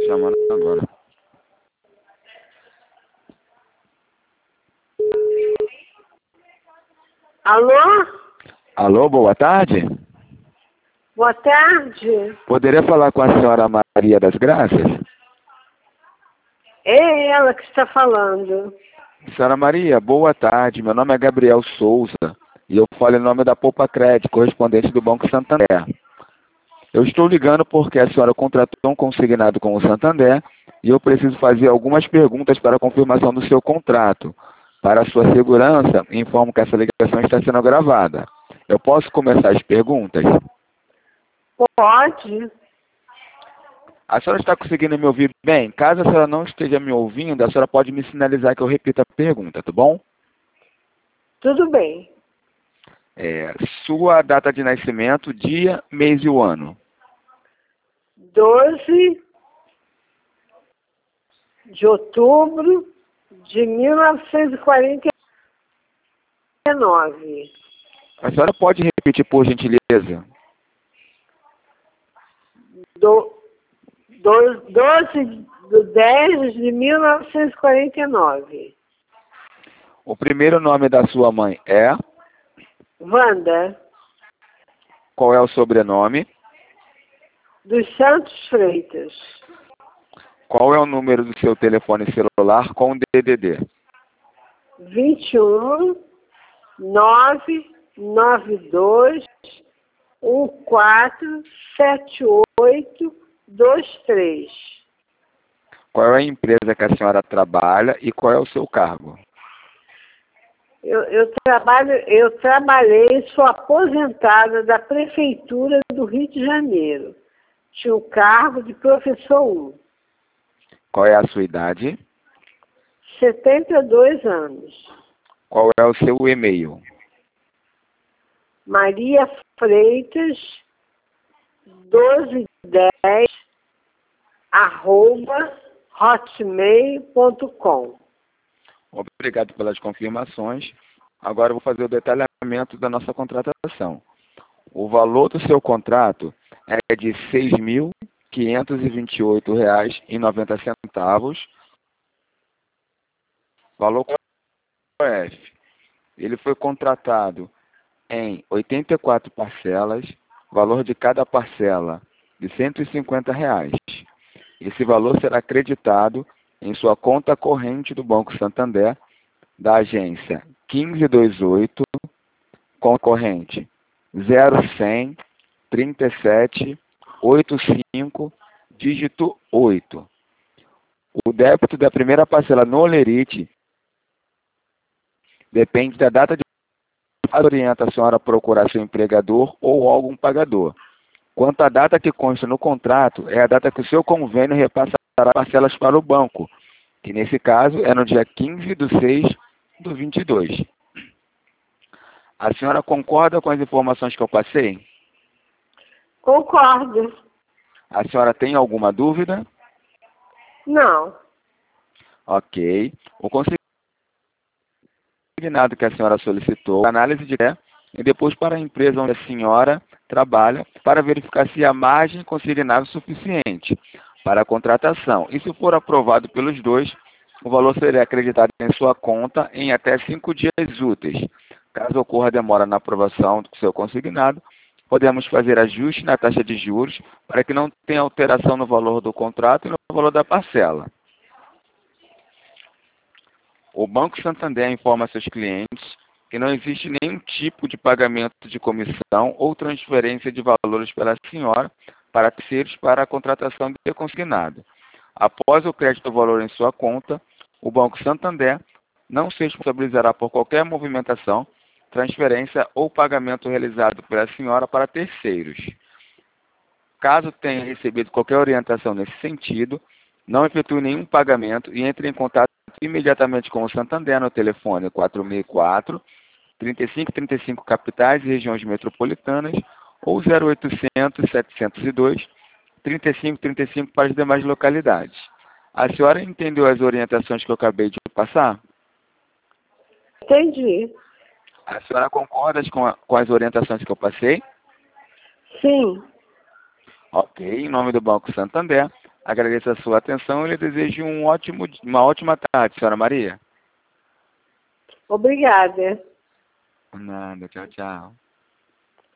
chamando agora. Alô? Alô, boa tarde. Boa tarde. Poderia falar com a senhora Maria das Graças? É ela que está falando. Senhora Maria, boa tarde. Meu nome é Gabriel Souza e eu falo em nome da Poupa Crédito, correspondente do Banco Santander. Eu estou ligando porque a senhora contratou um consignado com o Santander e eu preciso fazer algumas perguntas para a confirmação do seu contrato. Para a sua segurança, informo que essa ligação está sendo gravada. Eu posso começar as perguntas? Pode? A senhora está conseguindo me ouvir bem? Caso a senhora não esteja me ouvindo, a senhora pode me sinalizar que eu repita a pergunta, tá bom? Tudo bem. Sua data de nascimento, dia, mês e o ano. 12 de outubro de 1949. A senhora pode repetir, por gentileza? 12 de 10 de 1949. O primeiro nome da sua mãe é? Wanda, Qual é o sobrenome? dos Santos Freitas. Qual é o número do seu telefone celular com DDD? 21 992 147823. Qual é a empresa que a senhora trabalha e qual é o seu cargo? Eu trabalhei, sou aposentada da Prefeitura do Rio de Janeiro. Tinha o cargo de professor 1. Qual é a sua idade? 72 anos. Qual é o seu e-mail? Maria Freitas 1210 @hotmail.com. Obrigado pelas confirmações. Agora eu vou fazer o detalhamento da nossa contratação. O valor do seu contrato é de R$ 6.528,90. Valor COEF. Ele foi contratado em 84 parcelas, valor de cada parcela de R$ 150. Esse valor será acreditado em sua conta corrente do Banco Santander, da agência 1528, conta corrente 0100 37 85, dígito 8. O débito da primeira parcela no Olerite depende da data de orienta a senhora a procurar seu empregador ou algum pagador. Quanto à data que consta no contrato, é a data que o seu convênio repassará parcelas para o banco, que nesse caso é no dia 15/6/22. A senhora concorda com as informações que eu passei? Concordo. A senhora tem alguma dúvida? Não. Ok. O consignado que a senhora solicitou, análise de e depois para a empresa onde a senhora trabalha para verificar se a margem consignada é suficiente para a contratação. E se for aprovado pelos dois, o valor será acreditado em sua conta em até 5 dias úteis. Caso ocorra demora na aprovação do seu consignado, podemos fazer ajuste na taxa de juros para que não tenha alteração no valor do contrato e no valor da parcela. O Banco Santander informa a seus clientes que não existe nenhum tipo de pagamento de comissão ou transferência de valores pela senhora para terceiros para a contratação de consignado. Após o crédito do valor em sua conta, o Banco Santander não se responsabilizará por qualquer movimentação, transferência ou pagamento realizado pela senhora para terceiros. Caso tenha recebido qualquer orientação nesse sentido, não efetue nenhum pagamento e entre em contato imediatamente com o Santander no telefone 4004 3535 capitais e regiões metropolitanas ou 0800 702 3535 para as demais localidades. A senhora entendeu as orientações que eu acabei de passar? Entendi. A senhora concorda com as orientações que eu passei? Sim. Ok, em nome do Banco Santander, agradeço a sua atenção e lhe desejo uma ótima tarde, senhora Maria. Obrigada. Nada, tchau, tchau.